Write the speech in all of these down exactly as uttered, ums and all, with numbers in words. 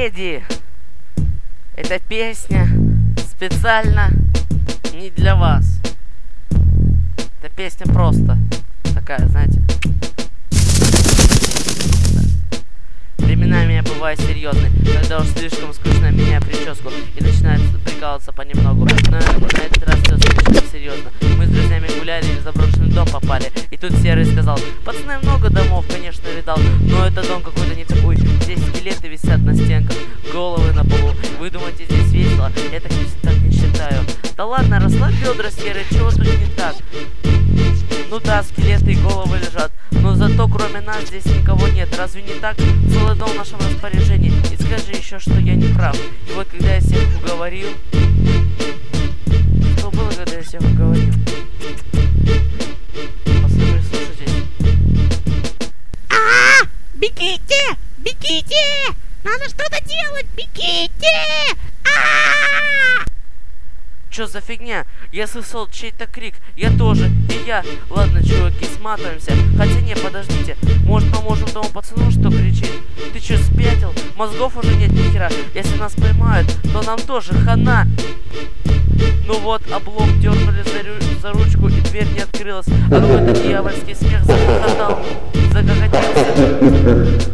леди, эта песня специально не для вас. Эта песня просто такая, знаете. Временами я бываю серьезный, когда уж слишком скучно меняю прическу и начинает прикалываться понемногу. Но на этот раз все слишком серьезно. Мы с друзьями гуляли и в заброшенный дом попали. И тут Серый сказал: пацаны, много домов, конечно, видал, но этот дом какой-то не такой. Здесь скелеты висят на стенках, головы на полу. Вы думаете, здесь весело? Я так, так не считаю. Да ладно, расслабь бедра, Серый, чего тут не так? Ну да, скелеты и головы лежат, но зато кроме нас здесь никого нет. Разве не так? Целый дом в нашем распоряжении. И скажи еще, что я не прав. И вот когда я всех уговорил... Что было, когда я всех уговорил? Послушайтесь. А-а-а! Бегите! Бегите! Надо что-то делать! Бегите! А-а-а! Чё за фигня? Я слышал чей-то крик. Я тоже. И я. Ладно, чуваки, сматываемся. Хотя не, подождите. Может, поможем тому пацану, что кричит? Ты чё, спятил? Мозгов уже нет ни хера. Если нас поймают, то нам тоже хана. Ну вот, облом дернули за, рю за ручку, и дверь не открылась. А какой-то дьявольский смех захохотал. Загоготался.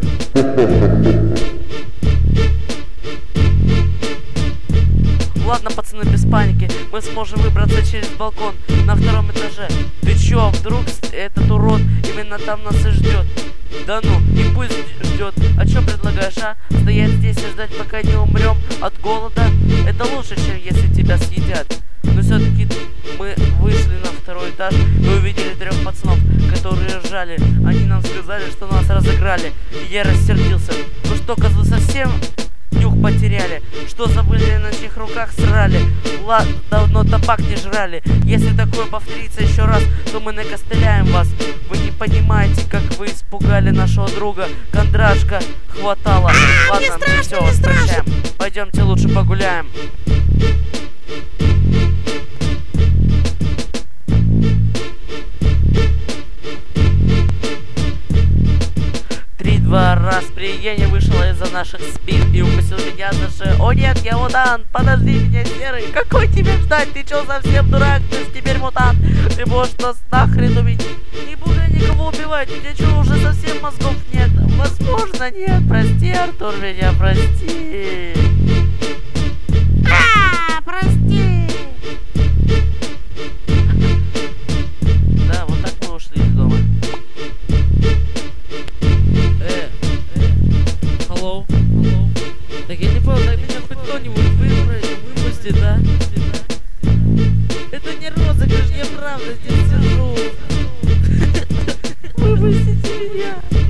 Ладно, пацаны, без паники. Мы сможем выбраться через балкон на втором этаже. Ты чё, вдруг этот урод именно там нас и ждет? Да ну, и пусть ждет. А чё предлагаешь, а? Стоять здесь и ждать, пока не умрем от голода? Это лучше, чем если тебя съедят. Но все-таки мы вышли на второй этаж и увидели трех пацанов, которые ржали. Они нам сказали, что нас разыграли. И я рассердился. Вы что, козлы, совсем нюх потеряли? Что, забыли, на чьих руках срали? Ладно, давно табак не жрали. Если такое повторится еще раз, то мы накостыляем вас. Вы не понимаете, как вы испугали нашего друга. Кондрашка хватало. А, ладно, страшно, мы все, возвращаем. Пойдемте лучше погуляем. Два раз приение вышло из-за наших спин и укусил меня за шею. О нет, я мутант, подожди меня, Серый. Какой тебе ждать? Ты чё, совсем дурак? Ты ж теперь мутант. Ты можешь нас нахрен убить. Не буду я никого убивать. У тебя чё, уже совсем мозгов нет? Возможно, нет. Прости, Артур, меня прости. А, прости. Да, вот так мы ушли из дома. Hello? Hello? Так я не понял, так меня хоть кто-нибудь выпустит, да? Это не розыгрыш, я правда здесь сижу. Выпустите меня.